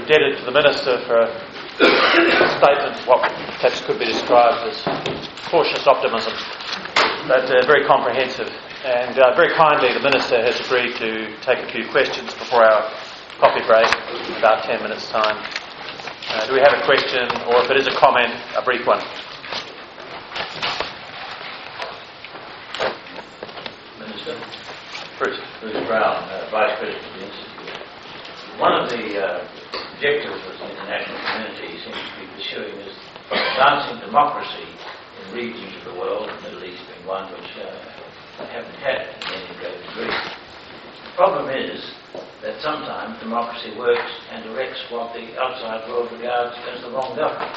indebted to the Minister for a statement, what perhaps could be described as cautious optimism, but very comprehensive. And very kindly, the Minister has agreed to take a few questions before our coffee break in about 10 minutes' time. Do we have a question, or if it is a comment, a brief one? Minister? Bruce. Bruce Brown, Vice President of the Institute. One of the objectives that the international community seems to be pursuing is advancing democracy in regions of the world, the Middle East being one which haven't had in any great degree. The problem is that sometimes democracy works and directs what the outside world regards as the wrong government.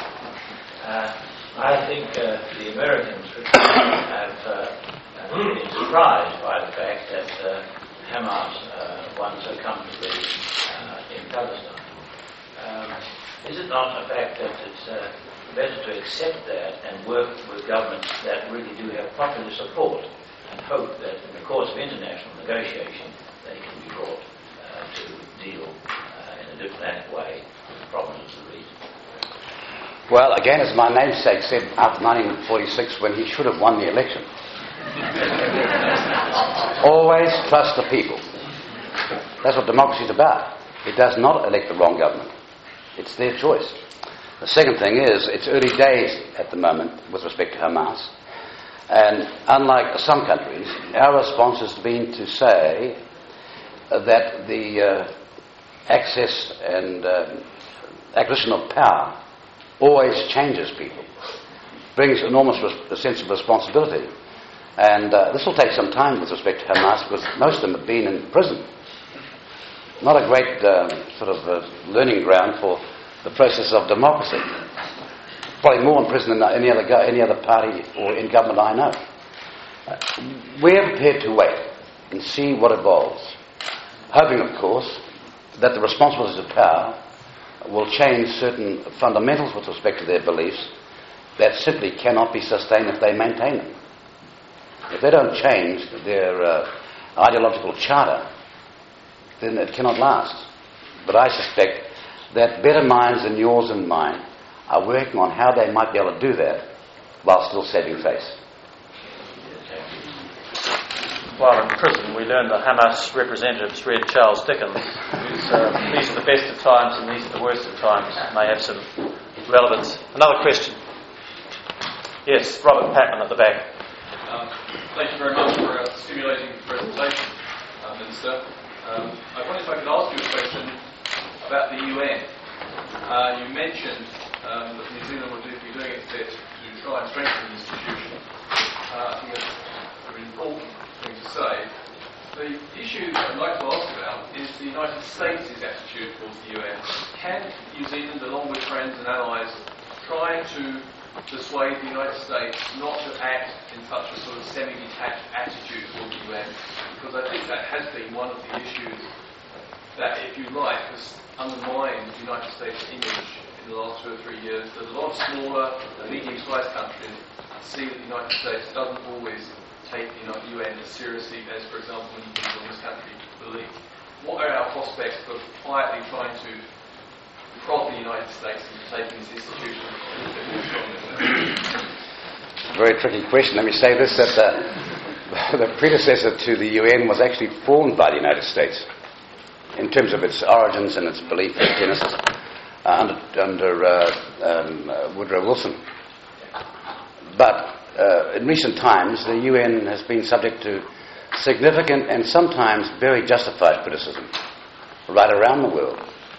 I think the Americans have been surprised by the fact that Hamas won so comfortably in Palestine. Is it not a fact that it's better to accept that and work with governments that really do have popular support and hope that in the course of international negotiation they can be brought to deal in a diplomatic way with the problems of the region? Well, again, as my namesake said after 1946 when he should have won the election, always trust the people. That's what democracy is about. It does not elect the wrong government. It's their choice. The second thing is, it's early days at the moment with respect to Hamas. And unlike some countries, our response has been to say that the access and acquisition of power always changes people, brings enormous sense of responsibility. And this will take some time with respect to Hamas because most of them have been in prison. Not a great learning ground for the process of democracy. Probably more in prison than any other party or in government I know. We're prepared to wait and see what evolves, hoping, of course, that the responsibilities of power will change certain fundamentals with respect to their beliefs that simply cannot be sustained if they maintain them. If they don't change their ideological charter, then it cannot last. But I suspect that better minds than yours and mine are working on how they might be able to do that while still saving face. While in prison, we learned that Hamas representatives read Charles Dickens, whose these are the best of times and these are the worst of times. May have some relevance. Another question. Yes, Robert Patman at the back. Thank you very much for a stimulating presentation, Minister. I wonder if I could ask you a question about the UN. You mentioned that New Zealand would be doing its bit to try and strengthen the institution. I think that's a very important thing to say. The issue I'd like to ask about is the United States' attitude towards the UN. Can New Zealand, along with friends and allies, try to persuade the United States not to act in such a sort of semi-detached attitude towards the UN? Because I think that has been one of the issues that, if you like, has undermined the United States' image in the last 2 or 3 years. That a lot of smaller and medium-sized countries see that the United States doesn't always take the UN as seriously as, for example, many people in this country believe. What are our prospects for quietly trying to prod the United States into taking this institution a little bit more strongly? Very tricky question. Let me say this, that the predecessor to the UN was actually formed by the United States in terms of its origins and its belief in genesis under Woodrow Wilson. But in recent times, the UN has been subject to significant and sometimes very justified criticism right around the world.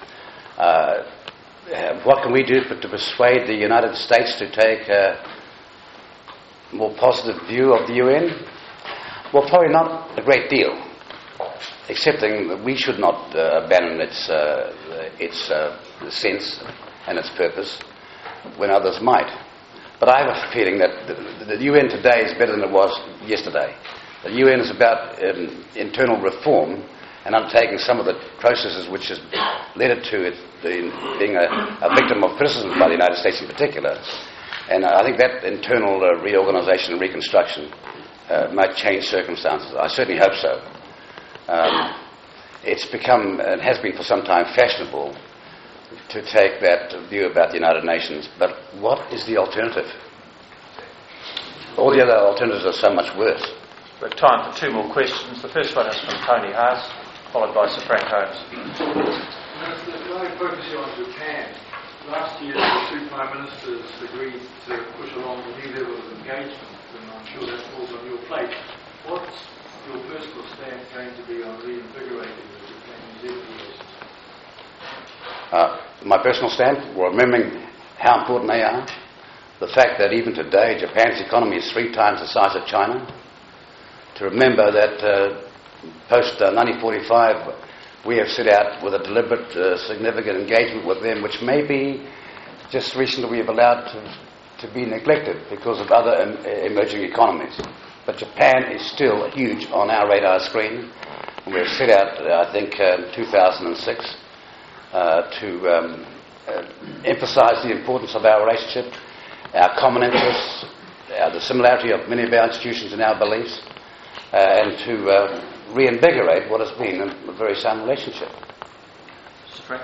What can we do to persuade the United States to take a more positive view of the UN? Well, probably not a great deal, excepting that we should not abandon its sense and its purpose when others might. But I have a feeling that the UN today is better than it was yesterday. The UN is about internal reform and undertaking some of the processes which has led it to being a victim of criticism by the United States in particular. And I think that internal reorganisation and reconstruction might change circumstances. I certainly hope so. It's become, and has been for some time, fashionable to take that view about the United Nations. But what is the alternative? All the other alternatives are so much worse. We have time for two more questions. The first one is from Tony Haas, followed by Sir Frank Holmes. I'd focus you on Japan. Last year, the two Prime Ministers agreed to push along a new level of engagement, and I'm sure that falls on your plate. What's your personal stand going to be on reinvigorating the Japan-New Zealand relations? My personal stand, remembering how important they are, the fact that even today Japan's economy is 3 times the size of China, to remember that post-1945 we have set out with a deliberate, significant engagement with them, which maybe just recently we have allowed to be neglected because of other emerging economies. But Japan is still huge on our radar screen. We have set out, I think, in 2006 to emphasise the importance of our relationship, our common interests, the similarity of many of our institutions and our beliefs, and to reinvigorate what has been a very sound relationship. Mr. Frank?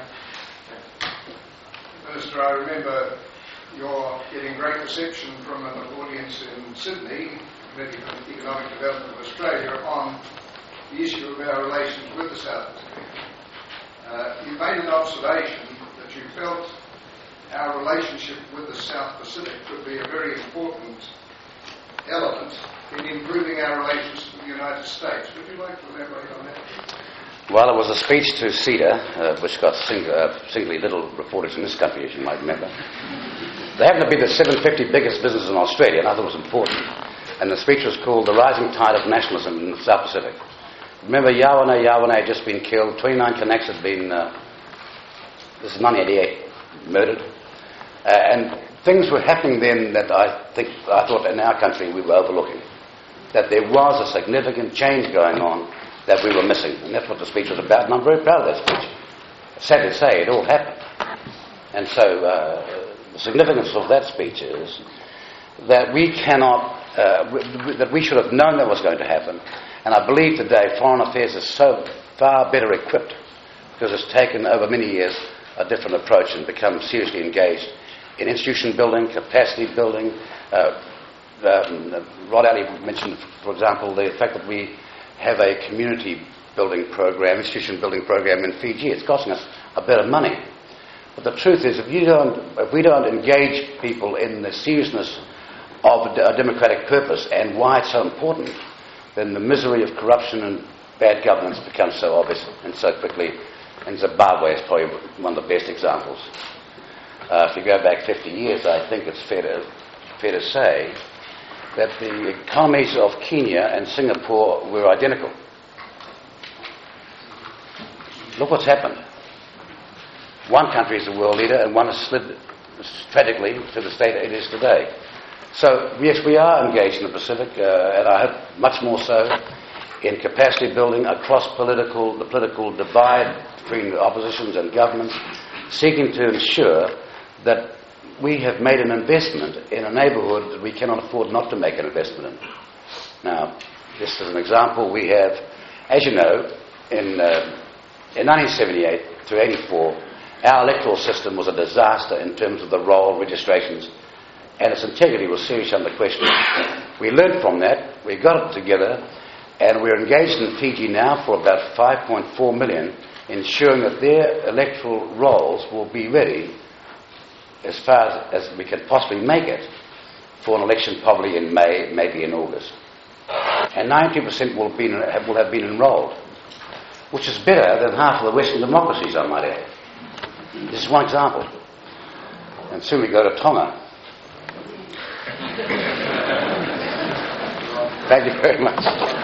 Minister, I remember you're getting great reception from an audience in Sydney, Committee for Economic Development of Australia, on the issue of our relations with the South Pacific. You made an observation that you felt our relationship with the South Pacific would be a very important element in improving our relations with the United States. Would you like to elaborate on that? Well, it was a speech to CEDA, which got singly little reportage in this country, as you might remember. They happen to be the 750 biggest businesses in Australia, and I thought it was important. And the speech was called The Rising Tide of Nationalism in the South Pacific. Remember, Yawana had just been killed, 29 Kanaks had been, this is 1988, murdered. And things were happening then that I thought in our country we were overlooking. That there was a significant change going on that we were missing. And that's what the speech was about, and I'm very proud of that speech. Sad to say, it all happened. And so the significance of that speech is that we cannot, that we should have known that was going to happen. And I believe today Foreign Affairs is so far better equipped because it's taken over many years a different approach and become seriously engaged in institution building, capacity building. Rod Alley mentioned, for example, the fact that we have a community building program, institution building program in Fiji. It's costing us a bit of money. But the truth is, if we don't engage people in the seriousness of a democratic purpose and why it's so important, then the misery of corruption and bad governance becomes so obvious and so quickly. And Zimbabwe is probably one of the best examples. If you go back 50 years, I think it's fair to say that the economies of Kenya and Singapore were identical. Look what's happened. One country is a world leader and one has slid tragically to the state it is today. So, yes, we are engaged in the Pacific, and I hope much more so, in capacity building across the political divide between the oppositions and governments, seeking to ensure that we have made an investment in a neighbourhood that we cannot afford not to make an investment in. Now, just as an example, we have, as you know, in 1978 to 84, our electoral system was a disaster in terms of the roll registrations, and its integrity was seriously under question. We learned from that, we got it together, and we're engaged in Fiji now for about 5.4 million, ensuring that their electoral rolls will be ready as far as we can possibly make it for an election probably in May, maybe in August. And 90% will have been enrolled, which is better than half of the Western democracies, I might add. This is one example. And soon we go to Tonga. Thank you very much.